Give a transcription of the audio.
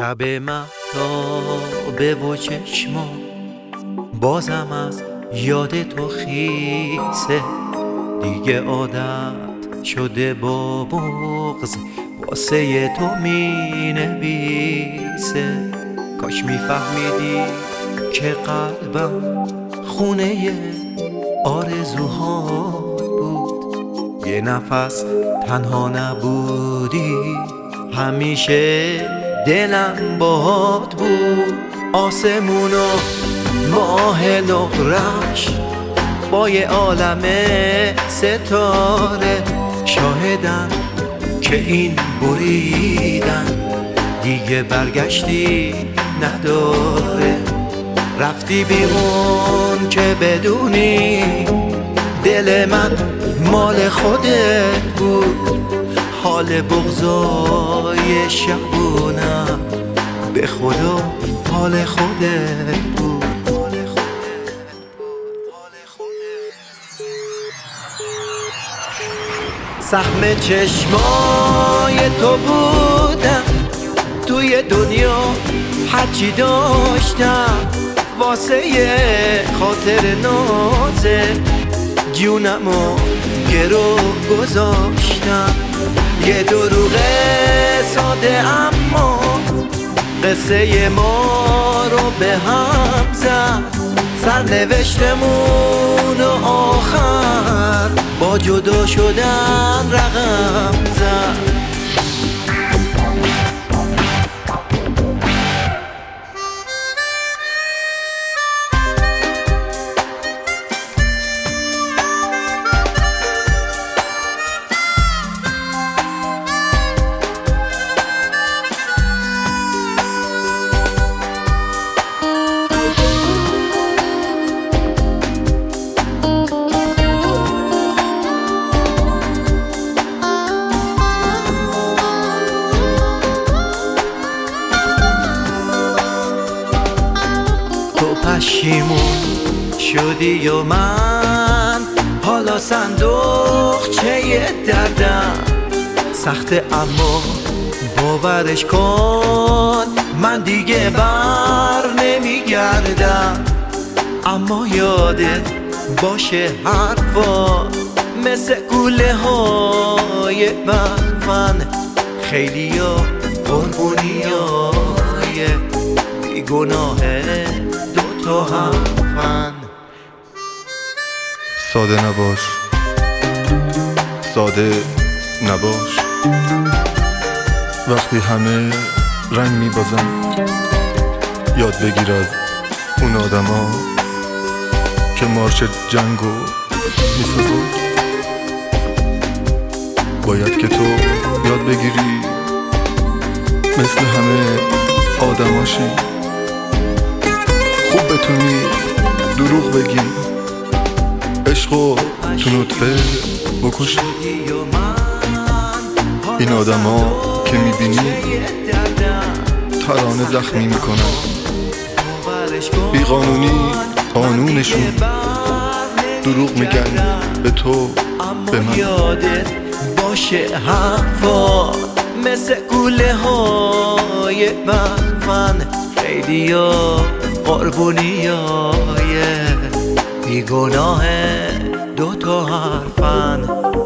شب مهتابه و چشما بازم از یاد تو خیسه، دیگه عادت شده با بغض واسه تو می نویسه. کاش میفهمیدی که قلبم خونه آرزوها بود، یه نفس تنها نبودی همیشه دلم باهات بود. آسمون و ماه نقرش با یه عالم ستاره شاهدن که این بریدن دیگه برگشتی نداره. رفتی بیرون که بدونی دل من مال خودت بود، حال بغضای شبونم به خدا حال خودت بود. سهم چشمای تو بودم توی دنیا، هرچی داشتم واسه یه خاطر نازه جونمو گرو گذاشتم. یه دروغ ساده اما قصه ما رو به هم زد، سرنوشتمون و آخر با جدا شدن رقم زد. پشیمون شدی و من حالا صندوقچه دردم سخته، اما باورش کن من دیگه بر نمیگردم. اما یادت باشه حرفا مثل گوله های برفن، خیلی ها قربونی های بیگناهه تو هم. ساده نباش، ساده نباش، وقتی همه رنگ میبازن یاد بگیر از اون آدما که مارش جنگو میسازن. باید که تو یاد بگیری مثل همه آدماشی، خوب بتونی دروغ بگی، عشقو تو نطفه بکشی. این آدما که میبینی ترانه زخمی میکنن، بیقانونی قانونشون، دروغ میگن به تو به من. یادت باشه حرفا مثل گوله های برفن، خیلی ها قربونی های بیگناه دوتا حرفن.